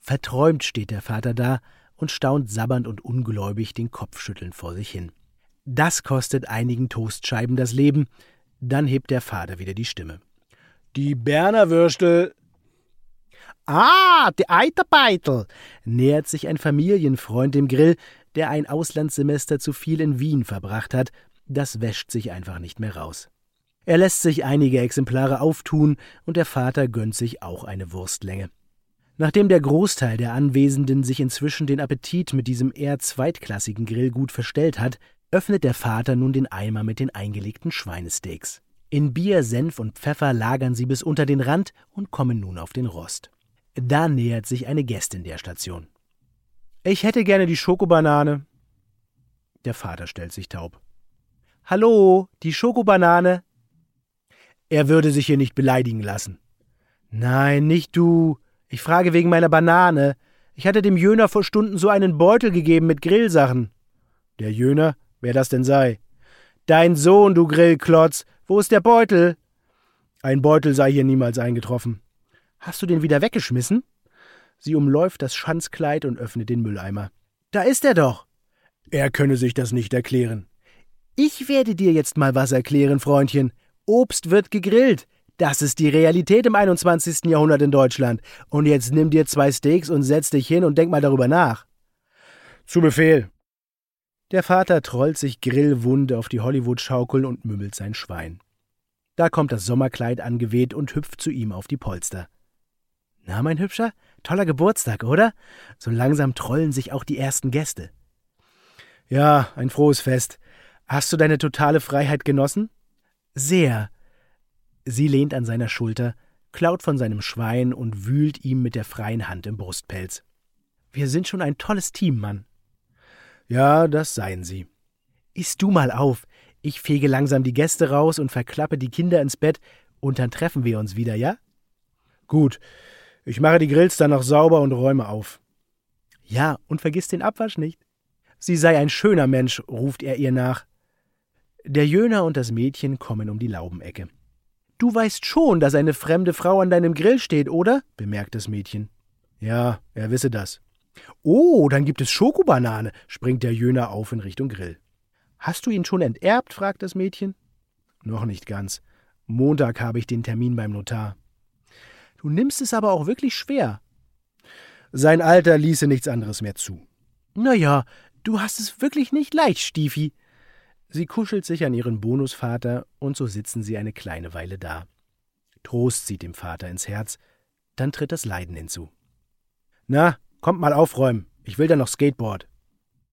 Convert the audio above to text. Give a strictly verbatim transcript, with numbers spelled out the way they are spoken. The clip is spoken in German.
Verträumt steht der Vater da und staunt sabbernd und ungläubig den Kopf schüttelnd vor sich hin. Das kostet einigen Toastscheiben das Leben. Dann hebt der Vater wieder die Stimme. »Die Berner Würstel!« »Ah, die Eiterbeitel«, nähert sich ein Familienfreund dem Grill, der ein Auslandssemester zu viel in Wien verbracht hat. Das wäscht sich einfach nicht mehr raus. Er lässt sich einige Exemplare auftun und der Vater gönnt sich auch eine Wurstlänge. Nachdem der Großteil der Anwesenden sich inzwischen den Appetit mit diesem eher zweitklassigen Grill gut verstellt hat, öffnet der Vater nun den Eimer mit den eingelegten Schweinesteaks. In Bier, Senf und Pfeffer lagern sie bis unter den Rand und kommen nun auf den Rost. Da nähert sich eine Gästin der Station. »Ich hätte gerne die Schokobanane.« Der Vater stellt sich taub. »Hallo, die Schokobanane?« Er würde sich hier nicht beleidigen lassen. »Nein, nicht du. Ich frage wegen meiner Banane. Ich hatte dem Jöner vor Stunden so einen Beutel gegeben mit Grillsachen.« »Der Jöner? Wer das denn sei?« »Dein Sohn, du Grillklotz. Wo ist der Beutel?« »Ein Beutel sei hier niemals eingetroffen.« »Hast du den wieder weggeschmissen?« Sie umläuft das Schanzkleid und öffnet den Mülleimer. »Da ist er doch!« »Er könne sich das nicht erklären.« »Ich werde dir jetzt mal was erklären, Freundchen. Obst wird gegrillt. Das ist die Realität im einundzwanzigsten Jahrhundert in Deutschland. Und jetzt nimm dir zwei Steaks und setz dich hin und denk mal darüber nach.« »Zu Befehl.« Der Vater trollt sich grillwund auf die Hollywood-Schaukel und mümmelt sein Schwein. Da kommt das Sommerkleid angeweht und hüpft zu ihm auf die Polster. »Na, mein Hübscher, toller Geburtstag, oder?« So langsam trollen sich auch die ersten Gäste. »Ja, ein frohes Fest. Hast du deine totale Freiheit genossen?« »Sehr.« Sie lehnt an seiner Schulter, klaut von seinem Schwein und wühlt ihm mit der freien Hand im Brustpelz. »Wir sind schon ein tolles Team, Mann.« »Ja, das seien sie.« »Iss du mal auf. Ich fege langsam die Gäste raus und verklappe die Kinder ins Bett und dann treffen wir uns wieder, ja?« »Gut. Ich mache die Grills dann noch sauber und räume auf.« »Ja, und vergiss den Abwasch nicht.« »Sie sei ein schöner Mensch«, ruft er ihr nach. Der Jöner und das Mädchen kommen um die Laubenecke. »Du weißt schon, dass eine fremde Frau an deinem Grill steht, oder?« bemerkt das Mädchen. »Ja, er wisse das.« »Oh, dann gibt es Schokobanane«, springt der Jöner auf in Richtung Grill. »Hast du ihn schon enterbt?« fragt das Mädchen. »Noch nicht ganz. Montag habe ich den Termin beim Notar.« »Du nimmst es aber auch wirklich schwer.« »Sein Alter ließe nichts anderes mehr zu.« »Na ja, du hast es wirklich nicht leicht, Stiefi.« Sie kuschelt sich an ihren Bonusvater und so sitzen sie eine kleine Weile da. Trost zieht dem Vater ins Herz, dann tritt das Leiden hinzu. »Na, kommt mal aufräumen, ich will da noch Skateboard.«